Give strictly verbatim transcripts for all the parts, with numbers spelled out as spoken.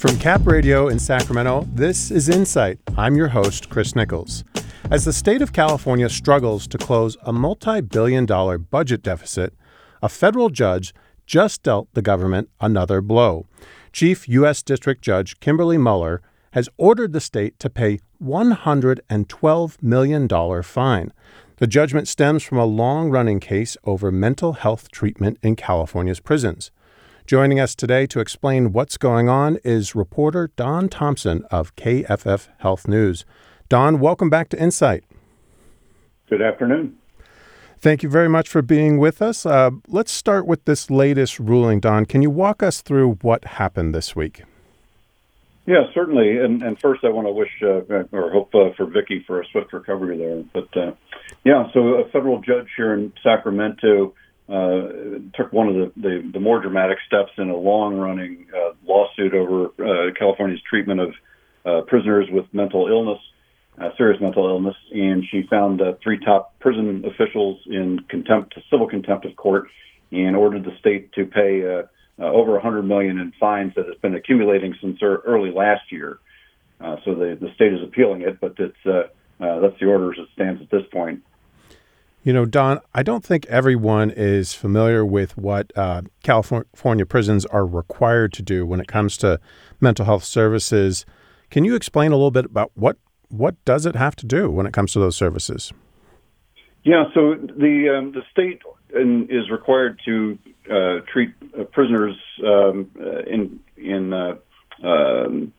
From Cap Radio in Sacramento, this is Insight. I'm your host, Chris Nichols. As the state of California struggles to close a multi-billion dollar budget deficit, a federal judge just dealt the government another blow. Chief U S District Judge Kimberly Mueller has ordered the state to pay one hundred twelve million dollars fine. The judgment stems from a long-running case over mental health treatment in California's prisons. Joining us today to explain what's going on is reporter Don Thompson of K F F Health News. Don, welcome back to Insight. Good afternoon. Thank you very much for being with us. Uh, let's start with this latest ruling, Don. Can you walk us through what happened this week? Yeah, certainly. And, and first, I want to wish uh, or hope uh, for Vicky for a swift recovery there. But uh, yeah, so a federal judge here in Sacramento uh, took one of the, the, the more dramatic steps in a long-running uh, lawsuit over uh, California's treatment of uh, prisoners with mental illness, uh, serious mental illness, and she found uh, three top prison officials in contempt, civil contempt of court, and ordered the state to pay uh, Uh, over one hundred million dollars in fines that has been accumulating since early last year. Uh, so the, the state is appealing it, but it's uh, uh, that's the order as it stands at this point. You know, Don, I don't think everyone is familiar with what uh, California prisons are required to do when it comes to mental health services. Can you explain a little bit about what what does it have to do when it comes to those services? Yeah, so the um, the state in, is required to uh, treat uh, prisoners um, uh, in in uh, um,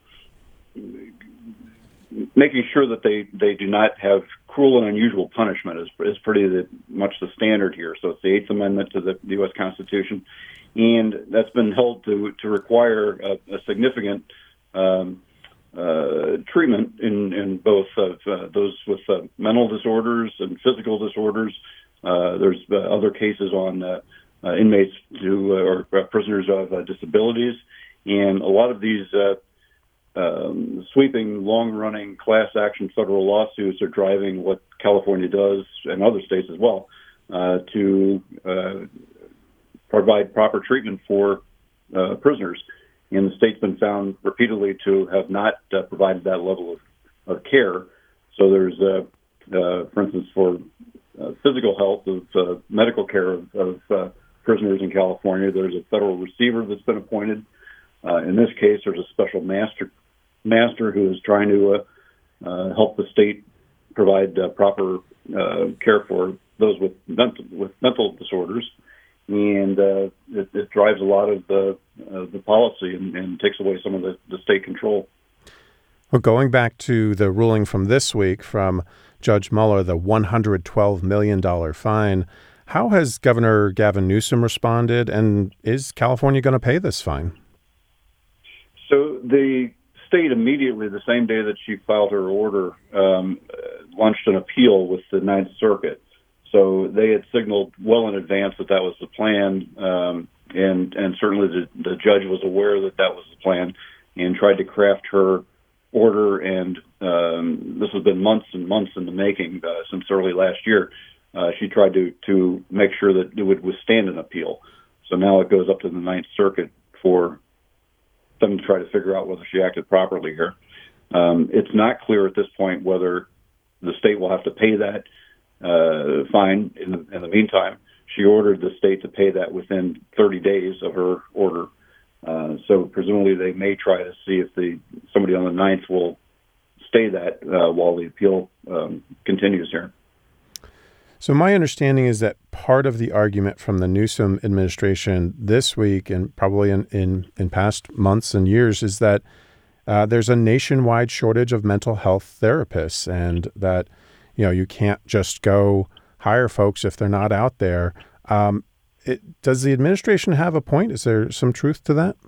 making sure that they, they do not have cruel and unusual punishment is is pretty the, much the standard here. So it's the Eighth Amendment to the U S Constitution, and that's been held to to require a, a significant um, Uh, treatment in, in both of uh, those with uh, mental disorders and physical disorders. Uh, there's uh, other cases on uh, uh, inmates who uh, or uh, prisoners of uh, disabilities, and a lot of these uh, um, sweeping, long-running class action federal lawsuits are driving what California does, and other states as well, uh, to uh, provide proper treatment for uh, prisoners. And the state's been found repeatedly to have not uh, provided that level of, of care. So there's, uh, uh, for instance, for uh, physical health of uh, medical care of, of uh, prisoners in California, there's a federal receiver that's been appointed. Uh, in this case, there's a special master master who is trying to uh, uh, help the state provide uh, proper uh, care for those with mental, with mental disorders. And uh, it, it drives a lot of the uh, the policy and, and takes away some of the, the state control. Well, going back to the ruling from this week from Judge Mueller, the one hundred twelve million dollars fine, how has Governor Gavin Newsom responded, and is California going to pay this fine? So the state immediately, the same day that she filed her order, um, launched an appeal with the Ninth Circuit. So they had signaled well in advance that that was the plan, um, and and certainly the, the judge was aware that that was the plan and tried to craft her order. And um, this has been months and months in the making uh, since early last year. Uh, she tried to, to make sure that it would withstand an appeal. So now it goes up to the Ninth Circuit for them to try to figure out whether she acted properly here. Um, it's not clear at this point whether the state will have to pay that Uh, fine. In the, in the meantime, she ordered the state to pay that within thirty days of her order. Uh, so presumably they may try to see if the somebody on the ninth will stay that uh, while the appeal um, continues here. So my understanding is that part of the argument from the Newsom administration this week, and probably in, in, in past months and years, is that uh, there's a nationwide shortage of mental health therapists, and that you know, you can't just go hire folks if they're not out there. Um, it, does the administration have a point? Is there some truth to that?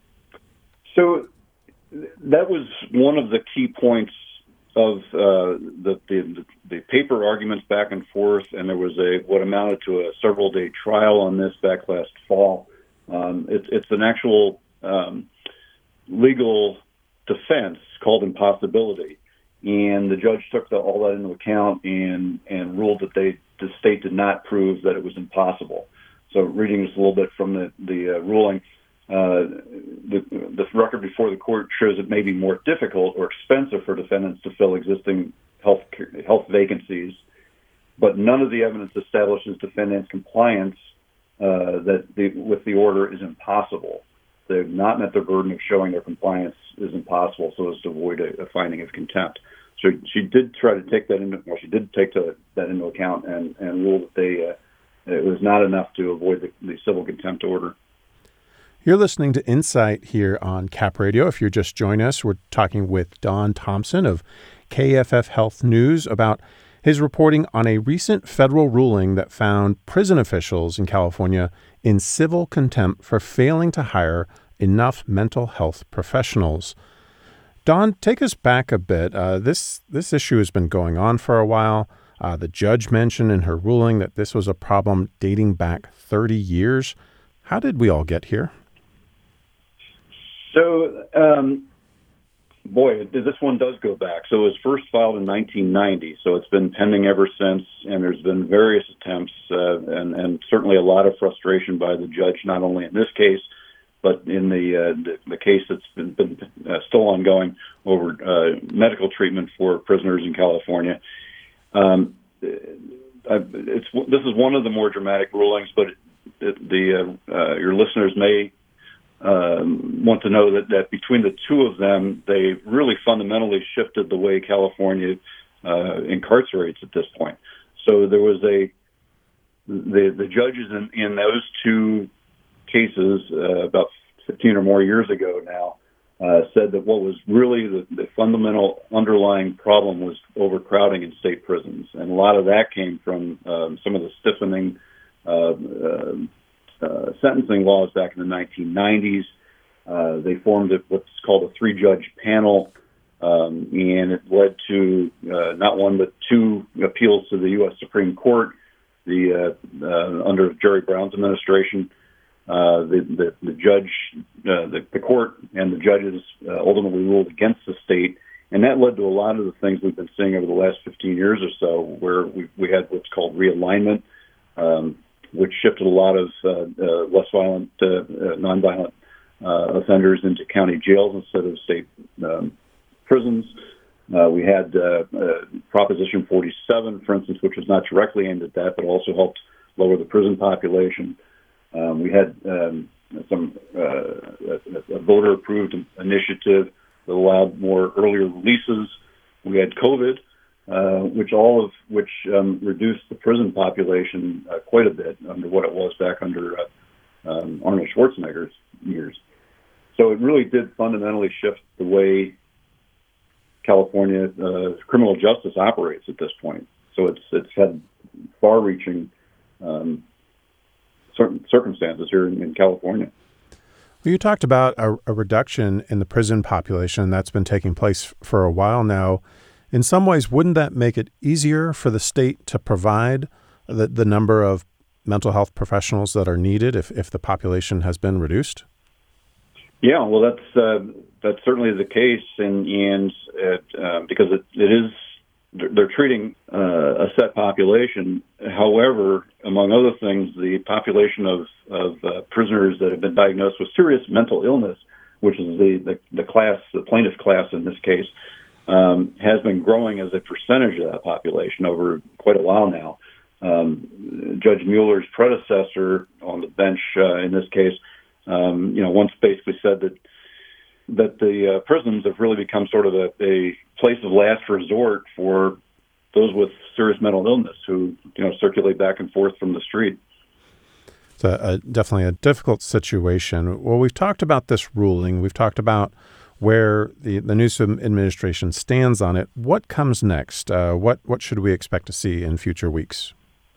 So that was one of the key points of uh, the, the the paper arguments back and forth, and there was a what amounted to a several-day trial on this back last fall. Um, it, it's an actual um, legal defense called impossibility. And the judge took the, all that into account and, and ruled that they the state did not prove that it was impossible. So reading just a little bit from the, the uh, ruling, uh, the, the record before the court shows it may be more difficult or expensive for defendants to fill existing health health vacancies, but none of the evidence establishes defendants' compliance uh, that the, with the order is impossible. They've not met their burden of showing their compliance is impossible so as to avoid a, a finding of contempt. So she did try to take that into well, she did take to, that into account and, and ruled that they uh, it was not enough to avoid the, the civil contempt order. You're listening to Insight here on Cap Radio. If you're just joining us, we're talking with Don Thompson of K F F Health News about his reporting on a recent federal ruling that found prison officials in California in civil contempt for failing to hire enough mental health professionals. Don, take us back a bit. Uh, this this issue has been going on for a while. Uh, the judge mentioned in her ruling that this was a problem dating back thirty years. How did we all get here? So, um, boy, this one does go back. So it was first filed in nineteen ninety, so it's been pending ever since, and there's been various attempts uh, and, and certainly a lot of frustration by the judge, not only in this case, but in the uh, the, the case that's been, been uh, still ongoing over uh, medical treatment for prisoners in California. Um, it's this is one of the more dramatic rulings, but it, it, the uh, uh, your listeners may um, want to know that, that between the two of them, they really fundamentally shifted the way California uh, incarcerates at this point. So there was a the the judges in, in those two cases uh, about fifteen or more years ago now uh, said that what was really the, the fundamental underlying problem was overcrowding in state prisons, and a lot of that came from um, some of the stiffening uh, uh, uh, sentencing laws back in the nineteen nineties. Uh, they formed a, what's called a three-judge panel, um, and it led to uh, not one but two appeals to the U S Supreme Court. The uh, uh, under Jerry Brown's administration. Uh, the, the, the judge, uh, the, the court and the judges uh, ultimately ruled against the state, and that led to a lot of the things we've been seeing over the last fifteen years or so, where we, we had what's called realignment, um, which shifted a lot of uh, uh, less violent, uh, uh, nonviolent uh, offenders into county jails instead of state um, prisons. Uh, we had uh, uh, Proposition forty-seven, for instance, which was not directly aimed at that, but also helped lower the prison population. Um, we had um, some uh, a, a voter-approved initiative that allowed more earlier releases. We had COVID, uh, which all of which um, reduced the prison population uh, quite a bit under what it was back under uh, um, Arnold Schwarzenegger's years. So it really did fundamentally shift the way California uh, criminal justice operates at this point. So it's it's had far-reaching um, certain circumstances here in, in California. Well, you talked about a, a reduction in the prison population that's been taking place for a while now. In some ways, wouldn't that make it easier for the state to provide the, the number of mental health professionals that are needed if, if the population has been reduced? Yeah, well, that's uh, that's certainly the case, and and it, uh, because it, it is they're treating uh, a set population. However, among other things, the population of of uh, prisoners that have been diagnosed with serious mental illness, which is the the, the class, the plaintiff class in this case, um, has been growing as a percentage of that population over quite a while now. Um, Judge Mueller's predecessor on the bench uh, in this case. Um, you know, once basically said that that the uh, prisons have really become sort of a, a place of last resort for those with serious mental illness who, you know, circulate back and forth from the street. It's a, a, definitely a difficult situation. Well, we've talked about this ruling. We've talked about where the, the Newsom administration stands on it. What comes next? Uh, what what should we expect to see in future weeks?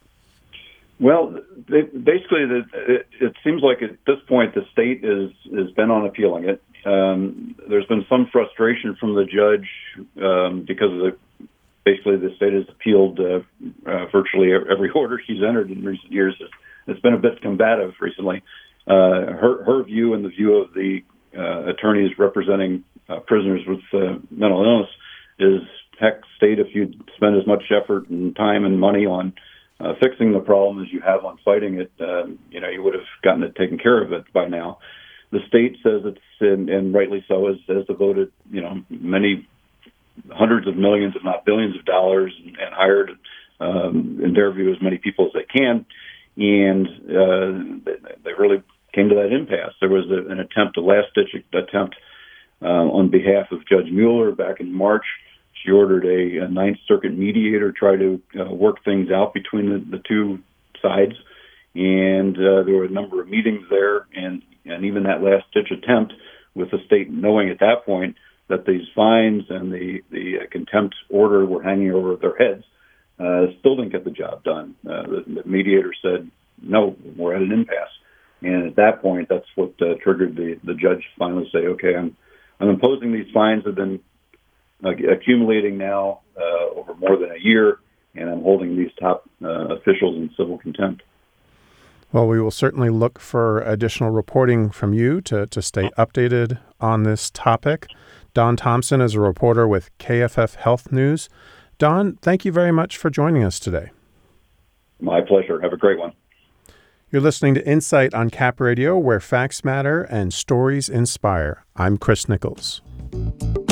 Well, they, basically, the, it, it seems like at this point the state is is bent on appealing it. Um, there's been some frustration from the judge um, because of the basically the state has appealed uh, uh, virtually every order she's entered in recent years. It's, it's been a bit combative recently. Uh, her her view and the view of the uh, attorneys representing uh, prisoners with uh, mental illness is, heck, state, if you spend as much effort and time and money on Uh, fixing the problem as you have on fighting it, uh, you know, you would have gotten it taken care of it by now. the state says it's, and, and rightly so, has, has devoted, you know, many hundreds of millions, if not billions of dollars, and, and hired, um, in their view, as many people as they can. And uh, they really came to that impasse. There was a, an attempt, a last-ditch attempt uh, on behalf of Judge Mueller back in March. She ordered a, a Ninth Circuit mediator try to uh, work things out between the, the two sides. And uh, there were a number of meetings there, and, and even that last-ditch attempt with the state knowing at that point that these fines and the, the uh, contempt order were hanging over their heads, uh, still didn't get the job done. Uh, the, the mediator said, no, we're at an impasse. And at that point, that's what uh, triggered the, the judge to finally say, okay, I'm, I'm imposing these fines that have been uh, accumulating now uh, over more than a year, and I'm holding these top uh, officials in civil contempt. Well, we will certainly look for additional reporting from you to, to stay updated on this topic. Don Thompson is a reporter with K F F Health News. Don, thank you very much for joining us today. My pleasure. Have a great one. You're listening to Insight on Cap Radio, where facts matter and stories inspire. I'm Chris Nichols.